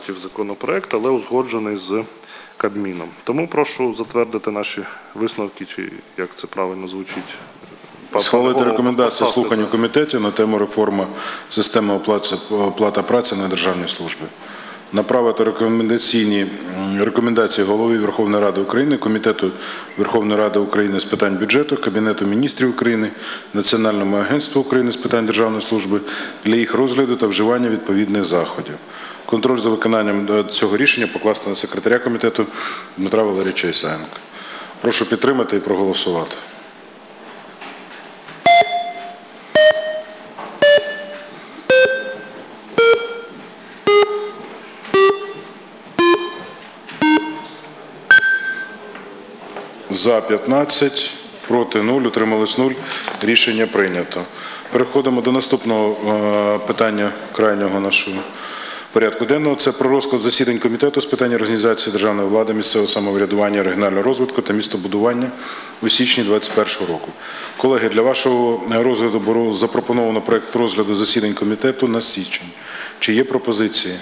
законопроект, але узгоджений з Кабміном. Тому прошу затвердити наші висновки, чи як це правильно звучить. Схвалити рекомендації слухань у комітеті на тему реформи системи оплати праці на державній службі. Направити рекомендації Голові Верховної Ради України, Комітету Верховної Ради України з питань бюджету, Кабінету міністрів України, Національному агентству України з питань державної служби для їх розгляду та вживання відповідних заходів. Контроль за виконанням цього рішення покласти на секретаря комітету Дмитра Валерійовича Ісаєнка. Прошу підтримати і проголосувати. За 15, проти 0, утримались 0. Рішення прийнято. Переходимо до наступного питання крайнього нашого порядку денного. Це про розклад засідань Комітету з питань організації державної влади, місцевого самоврядування, регіонального розвитку та містобудування у січні 2021 року. Колеги, для вашого розгляду було запропоновано проект розгляду засідань комітету на січень. Чи є пропозиції?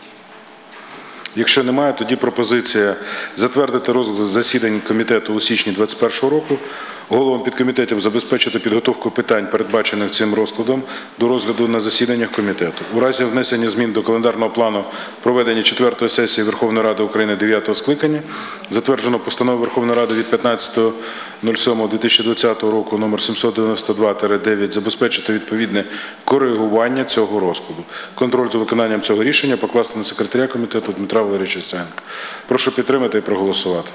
Якщо немає, тоді пропозиція затвердити розклад засідань комітету у січні 2021 року, головам підкомітетів забезпечити підготовку питань, передбачених цим розкладом, до розгляду на засіданнях комітету. У разі внесення змін до календарного плану проведення 4-ї сесії Верховної Ради України 9-го скликання, затверджено постанову Верховної Ради від 15.07.2020 року номер 792-9, забезпечити відповідне коригування цього розкладу. Контроль за виконанням цього рішення покласти на секретаря комітету Дмитра Валерійовича Ісаєнка. Прошу підтримати і проголосувати.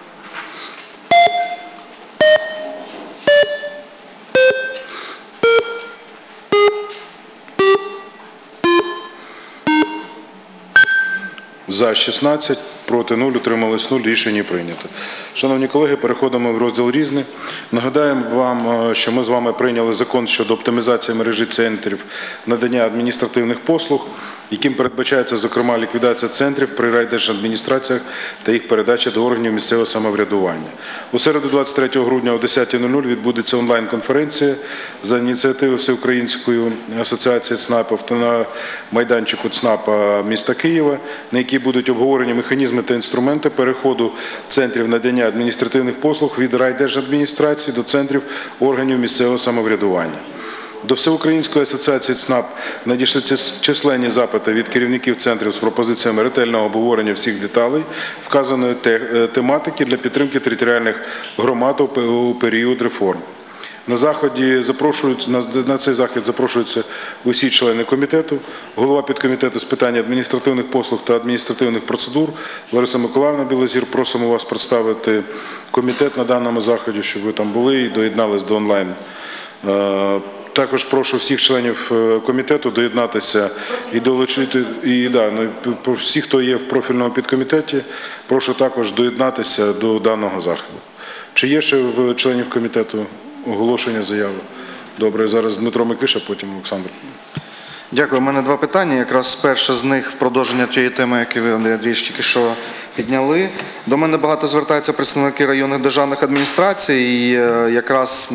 За 16, проти 0, утримались 0, рішення прийнято. Шановні колеги, переходимо в розділ «Різне». Нагадаємо вам, що ми з вами прийняли закон щодо оптимізації мережі центрів надання адміністративних послуг, яким передбачається, зокрема, ліквідація центрів при райдержадміністраціях та їх передача до органів місцевого самоврядування. У середу 23 грудня о 10:00 відбудеться онлайн-конференція за ініціативи Всеукраїнської асоціації ЦНАПів та на майданчику ЦНАПа міста Києва, на якій будуть обговорені механізми та інструменти переходу центрів надання адміністративних послуг від райдержадміністрації до центрів органів місцевого самоврядування. До Всеукраїнської асоціації ЦНАП надійшли численні запити від керівників центрів з пропозиціями ретельного обговорення всіх деталей вказаної тематики для підтримки територіальних громад у період реформ. На цей захід запрошуються усі члени комітету, голова підкомітету з питань адміністративних послуг та адміністративних процедур Лариса Миколаївна Білозір. Просимо вас представити комітет на даному заході, щоб ви там були і доєднались до онлайн. Також прошу всіх членів комітету доєднатися і долучити, всіх, хто є в профільному підкомітеті, прошу також доєднатися до даного заходу. Чи є ще в членів комітету оголошення заяви? Добре, зараз Дмитро Микиша, потім Олександр. Дякую. У мене два питання. Якраз перше з них в продовження тієї теми, яку ви, Андрійович, тільки що підняли. До мене багато звертаються представники районних державних адміністрацій, і якраз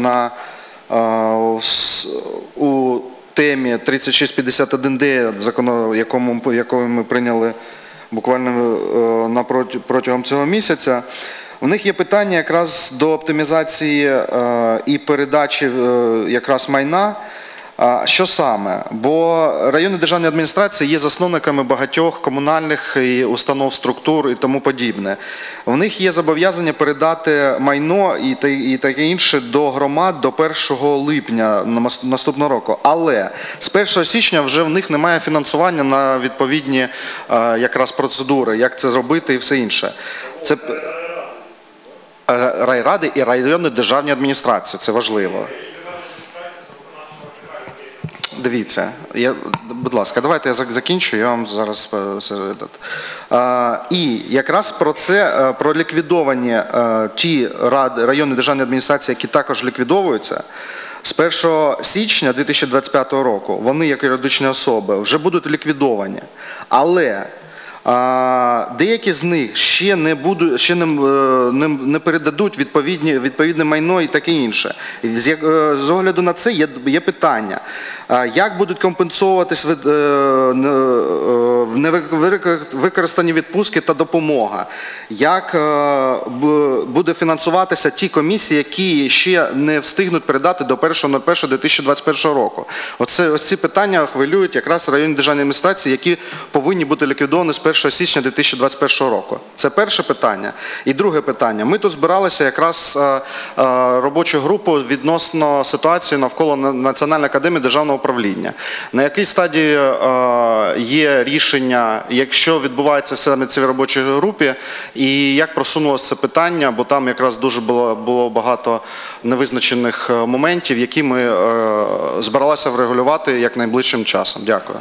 у темі 3651-д, яку ми прийняли буквально протягом цього місяця, у них є питання якраз до оптимізації і передачі якраз майна. Що саме? Бо районні державні адміністрації є засновниками багатьох комунальних установ, структур і тому подібне. В них є зобов'язання передати майно і таке інше до громад до 1 липня наступного року. Але з 1 січня вже в них немає фінансування на відповідні якраз процедури, як це зробити і все інше. Це райради і районні державні адміністрації, це важливо. Дивіться, будь ласка, давайте я закінчу, я вам зараз... І якраз про це, про ліквідовані ті районні державні адміністрації, які також ліквідовуються, з 1 січня 2025 року вони, як юридичні особи, вже будуть ліквідовані. Але деякі з них ще не передадуть відповідне майно і таке інше. З огляду на це є питання. Як будуть компенсуватись невикористані відпустки та допомога? Як буде фінансуватися ті комісії, які ще не встигнуть передати до 1.01.2021 року? Ось ці питання хвилюють якраз районні державні адміністрації, які повинні бути ліквідовані з 1 січня 2021 року. Це перше питання. І друге питання. Ми тут збиралися якраз робочу групу відносно ситуації навколо Національної академії державного управління. На якій стадії є рішення, якщо відбувається все на цій робочій групі, і як просунулося це питання, бо там якраз дуже було багато невизначених моментів, які ми збиралися врегулювати як найближчим часом. Дякую.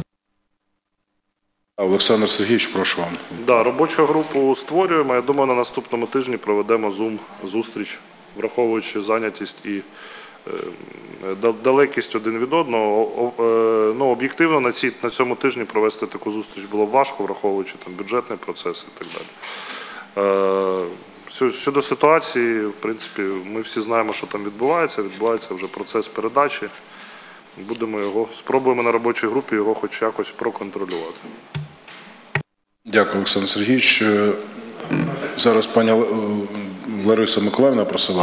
Олександр Сергійович, прошу вам. Да, робочу групу створюємо. Я думаю, на наступному тижні проведемо Zoom-зустріч, враховуючи зайнятість і далекість один від одного. Ну, об'єктивно на цьому тижні провести таку зустріч було б важко, враховуючи там бюджетний процес і так далі. Щодо ситуації, в принципі, ми всі знаємо, що там відбувається. Відбувається вже процес передачі. Спробуємо на робочій групі його хоч якось проконтролювати. Дякую, Олександр Сергійович. Зараз пані Лариса Миколаївна просила.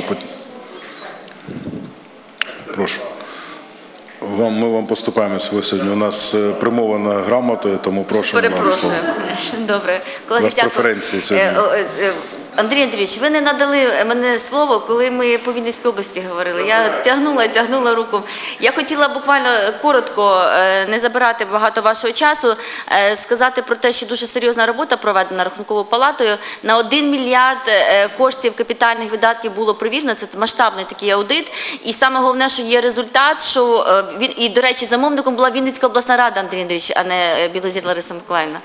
Прошу. Ми вам поступаємо сьогодні. У нас примована грамотою, тому прошу. Перепрошую. Добре. Колеги, у нас преференції сьогодні. Андрій Андрійович, ви не надали мене слово, коли ми по Вінницькій області говорили. Я тягнула руку. Я хотіла буквально коротко, не забирати багато вашого часу, сказати про те, що дуже серйозна робота проведена Рахунковою палатою. На 1 мільярд коштів капітальних видатків було провірено. Це масштабний такий аудит. І саме головне, що є результат, що і, до речі, замовником була Вінницька обласна рада, Андрій Андрійович, а не Білозір Лариса Миколаївна.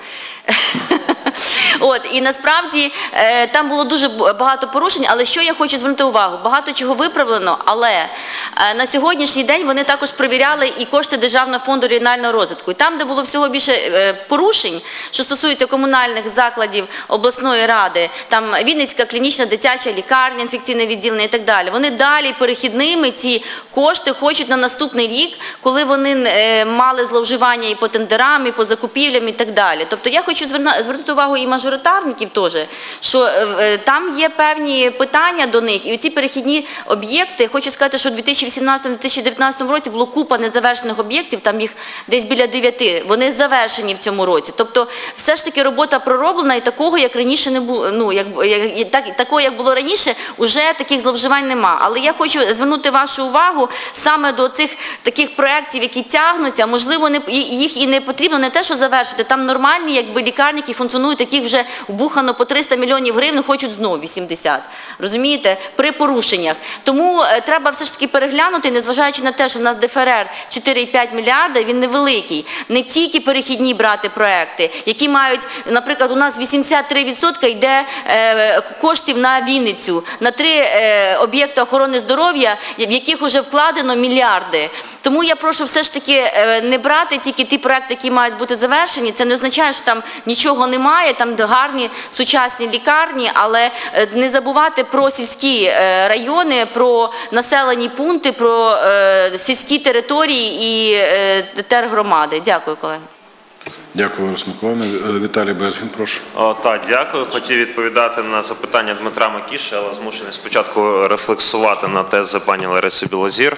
І насправді там було дуже багато порушень, але що я хочу звернути увагу? Багато чого виправлено, але на сьогоднішній день вони також перевіряли і кошти Державного фонду регіонального розвитку. І там, де було всього більше порушень, що стосується комунальних закладів обласної ради, там Вінницька клінічна дитяча лікарня, інфекційне відділення і так далі, вони далі перехідними ці кошти хочуть на наступний рік, коли вони мали зловживання і по тендерам, і по закупівлям і так далі. Тобто я хочу звернути увагу і мажоритарників теж, що там є певні питання до них, і ці перехідні об'єкти, хочу сказати, що у 2018-2019 році було купа незавершених об'єктів, там їх десь біля 9, вони завершені в цьому році. Тобто все ж таки робота пророблена, і такого, як раніше не було, такого, як було раніше, уже таких зловживань нема. Але я хочу звернути вашу увагу саме до цих таких проєктів, які тягнуться, можливо, їх і не потрібно не те, що завершити, там нормальні лікарні, які функціонують, яких вже вбухано по 300 мільйонів гривень, хочуть знову 80. Розумієте? При порушеннях. Тому треба все ж таки переглянути, незважаючи на те, що в нас ДФРР 4,5 мільярда, він невеликий. Не тільки перехідні брати проекти, які мають, наприклад, у нас 83% йде коштів на Вінницю, на 3 об'єкти охорони здоров'я, в яких вже вкладено мільярди. Тому я прошу все ж таки не брати тільки ті проекти, які мають бути завершені. Це не означає, що там нічого немає, там гарні сучасні лікарні, але не забувати про сільські райони, про населені пункти, про сільські території і тергромади. Дякую, колеги. Дякую, Лариса Миколаївна. Віталій Безгін, прошу. Так, дякую. Хотів відповідати на запитання Дмитра Микиші, але змушений спочатку рефлексувати на тези пані Лариси Білозір.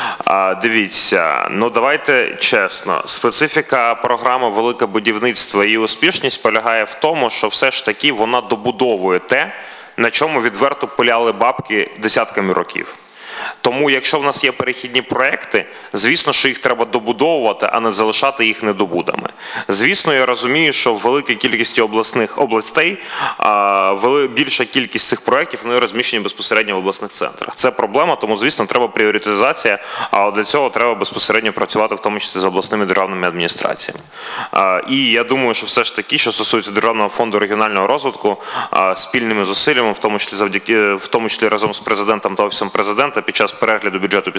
Дивіться, давайте чесно. Специфіка програми «Велике будівництво» і її успішність полягає в тому, що все ж таки вона добудовує те, на чому відверто пиляли бабки десятками років. Тому, якщо в нас є перехідні проекти, звісно, що їх треба добудовувати, а не залишати їх недобудами. Звісно, я розумію, що в великій кількості областей більша кількість цих проєктів вони розміщені безпосередньо в обласних центрах. Це проблема, тому, звісно, треба пріоритизація, а для цього треба безпосередньо працювати, в тому числі з обласними державними адміністраціями. І я думаю, що все ж таки, що стосується Державного фонду регіонального розвитку, спільними зусиллями, в тому числі разом з президентом та Офісом президента, під час час перегляду бюджету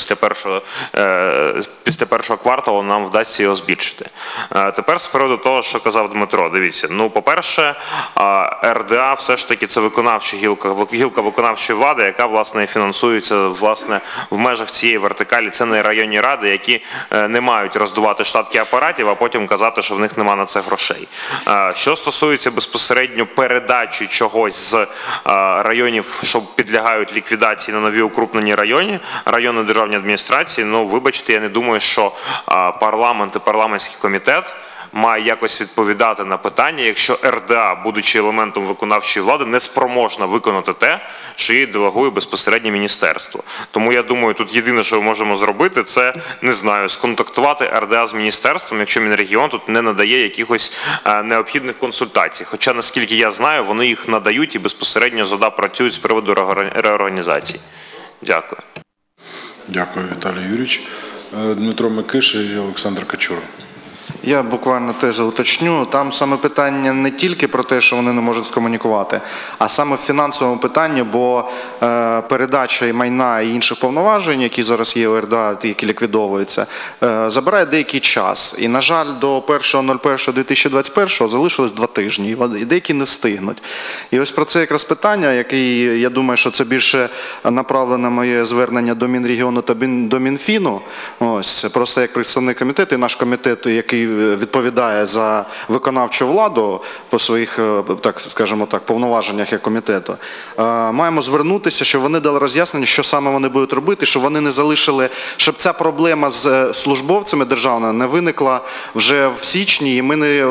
після першого кварталу нам вдасться його збільшити. Тепер з приводу того, що казав Дмитро. Дивіться, ну, по-перше, РДА все ж таки це виконавча гілка виконавчої влади, яка, власне, фінансується, власне, в межах цієї вертикалі. Це не районні ради, які не мають роздувати штатки апаратів, а потім казати, що в них нема на це грошей. Що стосується безпосередньо передачі чогось з районів, що підлягають ліквідації на нові укрупнені районні державні адміністрації, ну, вибачте, я не думаю, що парламент і парламентський комітет має якось відповідати на питання, якщо РДА, будучи елементом виконавчої влади, не спроможна виконати те, що їй делегує безпосередньо міністерство. Тому я думаю, тут єдине, що ми можемо зробити, це, не знаю, сконтактувати РДА з міністерством, якщо Мінрегіон тут не надає якихось необхідних консультацій. Хоча, наскільки я знаю, вони їх надають і безпосередньо з ОДА працюють з приводу реорганізації. Дякую. Дякую, Віталій Юрійович. Дмитро Микиша і Олександр Качура. Я буквально теж уточню. Там саме питання не тільки про те, що вони не можуть скомунікувати, а саме в фінансовому питанні, бо передача і майна і інших повноважень, які зараз є у РДА, які ліквідовуються, забирає деякий час. І, на жаль, до 1.01.2021 залишилось 2 тижні, і деякі не встигнуть. І ось про це якраз питання, яке, я думаю, що це більше направлено моє звернення до Мінрегіону та до Мінфіну. Ось, просто як представник комітету, і наш комітет, який відповідає за виконавчу владу по своїх, так скажімо так, повноваженнях як комітету, маємо звернутися, щоб вони дали роз'яснення, що саме вони будуть робити, щоб вони не залишили, щоб ця проблема з службовцями державними не виникла вже в січні, і ми не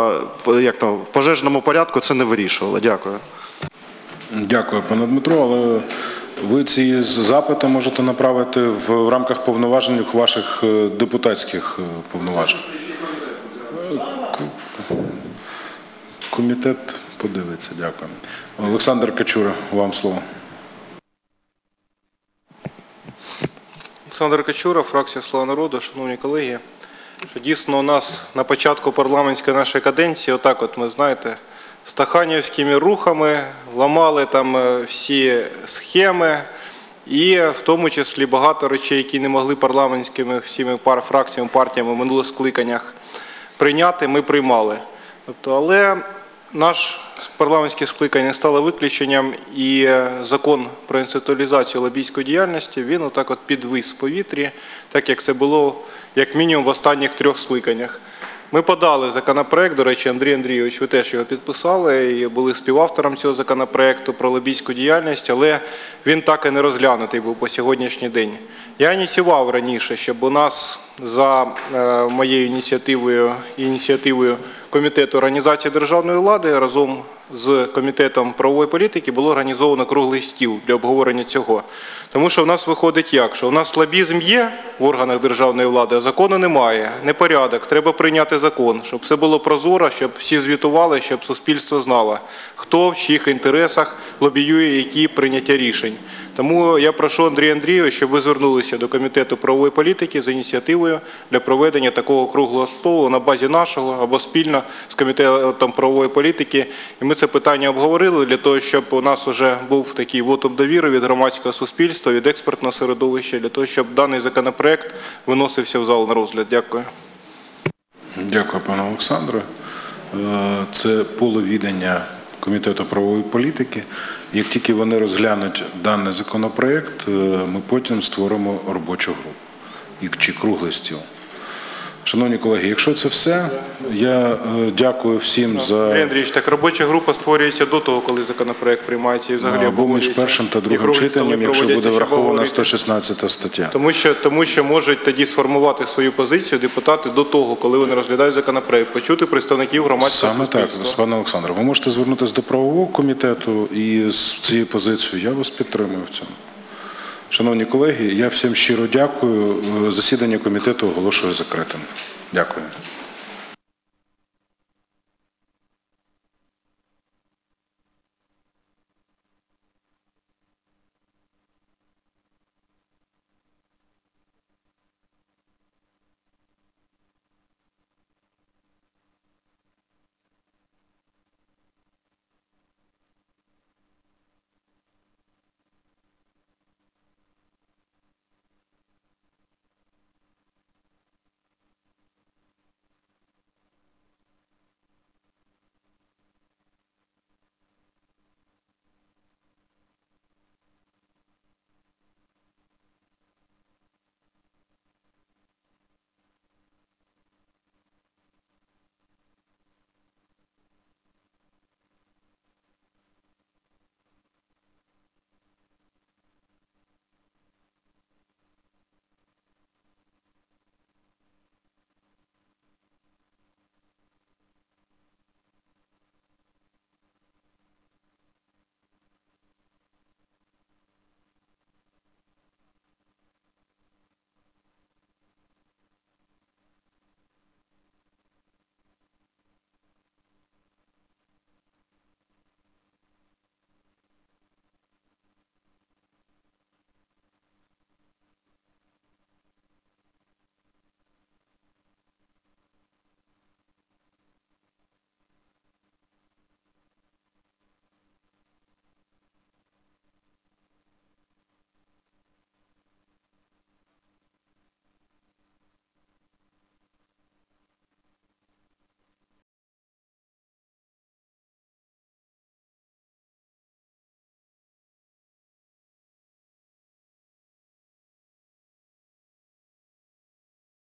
в пожежному порядку це не вирішували. Дякую. Дякую, пане Дмитро, але ви ці запити можете направити в рамках повноважень ваших депутатських повноважень. Комітет подивиться. Дякую. Олександр Качура, вам слово. Олександр Качура, фракція «Слуга народу». Шановні колеги, що дійсно у нас на початку парламентської нашої каденції, отак от ми, знаєте, стаханівськими рухами ламали там всі схеми, і в тому числі багато речей, які не могли парламентськими всіми фракціями, партіями в минулих скликаннях прийняти, ми приймали. Тобто, але наш парламентське скликання стало виключенням, і закон про інституалізацію лобійської діяльності, він отак от підвис в повітрі, так як це було як мінімум в останніх 3 скликаннях. Ми подали законопроект, до речі, Андрій Андрійович, ви теж його підписали і були співавтором цього законопроекту про лобійську діяльність, але він так і не розглянутий був по сьогоднішній день. Я ініціював раніше, щоб у нас за моєю ініціативою Комітету організації державної влади разом з Комітетом правової політики було організовано круглий стіл для обговорення цього. Тому що в нас виходить як? Що у нас лобізм є в органах державної влади, а закону немає, непорядок, треба прийняти закон, щоб все було прозоро, щоб всі звітували, щоб суспільство знало, хто в чиїх інтересах лобіює які прийняття рішень. Тому я прошу Андрія Андрійовича, щоб ви звернулися до Комітету правової політики з ініціативою для проведення такого круглого столу на базі нашого або спільно з Комітетом правової політики. І ми це питання обговорили для того, щоб у нас вже був такий вотум довіри від громадського суспільства, від експертного середовища, для того, щоб даний законопроект виносився в зал на розгляд. Дякую. Дякую, пане Олександре. Це поле відання Комітету правової політики. Як тільки вони розглянуть даний законопроект, ми потім створимо робочу групу чи круглий стіл. Шановні колеги, якщо це все, я дякую всім за... Андрій Андрійович, так робоча група створюється до того, коли законопроект приймається і взагалі або між першим та другим читанням, якщо буде врахована 116 стаття. Тому що можуть тоді сформувати свою позицію депутати до того, коли вони розглядають законопроект, почути представників громадського суспільства. Саме так, пане Олександре, ви можете звернутися до правового комітету і з цією позицією я вас підтримую в цьому. Шановні колеги, я всім щиро дякую. Засідання комітету оголошую закритим. Дякую.